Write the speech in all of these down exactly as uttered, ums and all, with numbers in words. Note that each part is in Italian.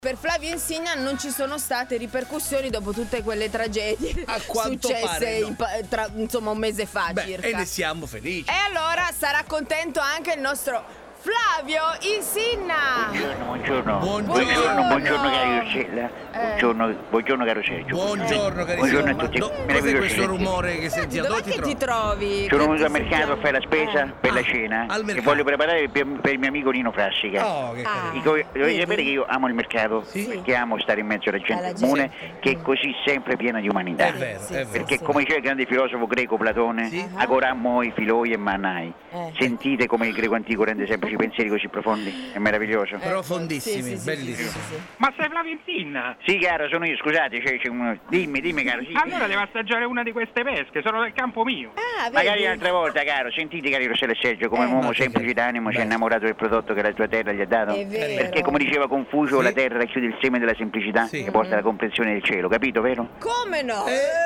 Per Flavio Insigna non ci sono state ripercussioni dopo tutte quelle tragedie A quanto successe pare no. in pa- tra, insomma un mese fa Beh, circa. e ne siamo felici. E allora sarà contento anche il nostro Flavio Insinna. Buongiorno, buongiorno. Buongiorno. Buongiorno, buongiorno caro Rossella. Eh. Buongiorno, buongiorno caro Sergio. Buongiorno carissimo. Buongiorno a Ma tutti. do- cos'è Meravigliosi. questo rumore che sentiamo? Dov'è Dove che ti ti trovi? trovi? Sono Che venuto ti al mercato a fare la spesa Eh. per la Ah, cena al e mercato. voglio preparare per, per il mio amico Nino Frassica. Oh, che Ah. carino. Dico, dovete vedi? sapere che io amo il mercato Sì. perché amo stare in mezzo alla gente Alla gente. comune che è così sempre piena di umanità. È vero, Sì, è sì, vero. Perché sì. come diceva il grande filosofo greco Platone, Sì. agorà moi, filoi e manai. Eh. Sentite come il greco antico rende semplici pensieri così profondi, è meraviglioso. Ecco, Profondissimi, sì, sì, sì, bellissimi. sì, sì, sì. Ma sei Flavio Insinna? Sì caro, sono io, scusate, c'è, c'è uno... dimmi, dimmi caro, sì. Allora devo assaggiare una di queste pesche, sono del campo mio. Ah, vedi? Magari un'altra volta, caro, sentite cari Rossella e Sergio, come Eh. un uomo Ma che semplice d'animo si è bello. innamorato del prodotto che la tua terra gli ha dato. È vero. Perché come diceva Confucio, Sì. la terra racchiude il seme della semplicità Sì. che porta alla comprensione del cielo, capito, vero? Come no?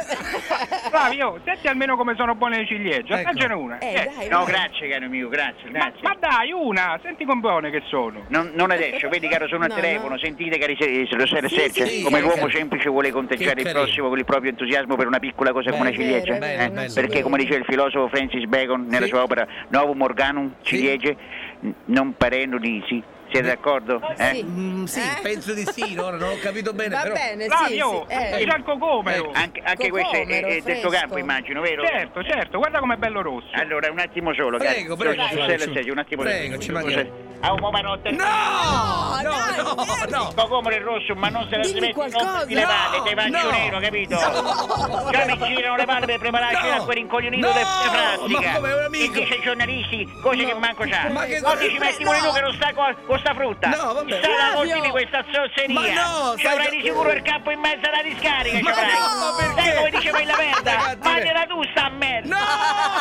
Flavio, senti almeno come sono buone le ciliegie, Ecco. assaggiane una. Eh, Eh, dai, No, vai. grazie caro mio, grazie, Ma, grazie. ma dai, una, senti come buone che sono. Non, non adesso, vedi caro, sono al No, telefono, no. sentite cari Se- Rossella e Sì, Sergio, sì, come sì, l'uomo sì. semplice vuole conteggiare Che il carino. prossimo con il proprio entusiasmo per una piccola cosa come una Bello, ciliegia. è vero, eh? non ci Perché credo. come diceva il filosofo Francis Bacon nella Sì. sua opera Novum Organum, Sì. ciliegie, n- non parendo nisi. Siete d'accordo? Eh? Sì. Mm, sì, Eh? penso di sì, ora non ho capito bene, Va però. bene, sì, Flavio, sì. eh. c'è il cocomero. Anche, anche questo è, è- è del tuo Fresco. campo, immagino, vero? Certo, certo, guarda com'è bello rosso. Allora, un attimo solo, Prego, cari. prego, Rossella Flavio, e Sergio, un attimo prego, solo. ci mancherebbe. Ah, un momento. No! No, No, dai, no, fermi. no. Cocomero è rosso, ma non se la Dimmi smetti qualcosa. di le palle, te faccio No, nero, capito? no. Già mi girano le palle per prepararci No. a quel rincoglionito No, del ma Frassica. come un amico. E dice ai giornalisti cose No. che manco c'ha. Ma che- Oggi ci metti pure No. tu che non sta con, con sta frutta. No, vabbè. Sta da Flavio. coltivi questa zozzeria. Ma no, ci avrai stai- di sicuro il capo in mezzo alla discarica, Ma ci avrai. no, ma perché? Sai come diceva il Laverda? Dai, cattive. Mangiala tu sta merda. No!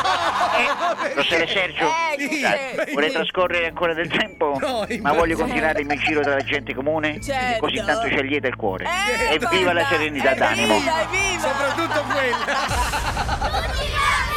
Eh, Rossella e Sergio, Eh, Sì. che- vuole trascorrere ancora del tempo? No, Ma immagino. voglio continuare il mio giro tra la gente comune? Certo. Così tanto ci allieta il cuore. Eh, Evviva la guarda, serenità d'animo. Evviva, evviva! Soprattutto quella. Tutti